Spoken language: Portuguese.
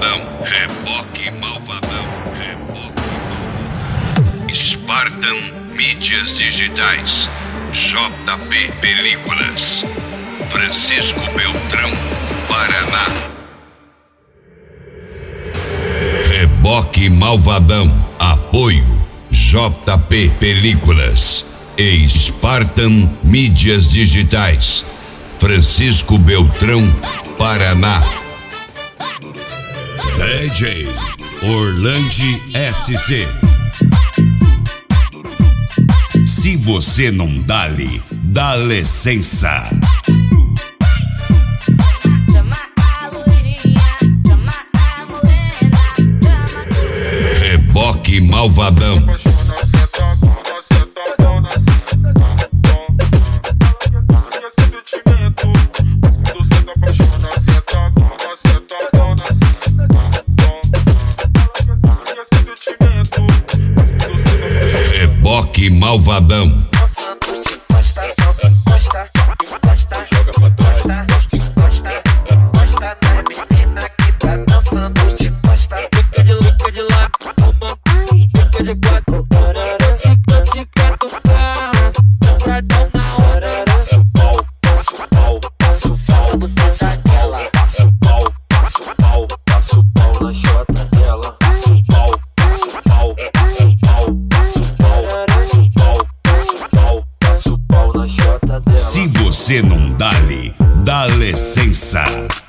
malvadão, reboque malvadão, reboque malvadão. Spartan Mídias Digitais, JP Películas, Francisco Beltrão, Paraná. Reboque malvadão, apoio JP Películas e Spartan Mídias Digitais, Francisco Beltrão, Paraná. DJ Orlandi SC. Se você não dá-lhe, dá licença. Reboque malvadão. Reboque malvadão. Joga pra trás, encosta na menina que tá dançando de costa. Fica de lá, fica de quatro. Fica tocar, pra dar na hora. Passo o pau, passo o pau, passo o pau, buceta dela. Passo o pau, passo o pau, passo o pau na chota dela. Passo o pau, passo o pau, passo o pau, passo o pau, passo o pau, passo o pau, passo o pau na chota dela. Se você não dá-lhe, dá licença.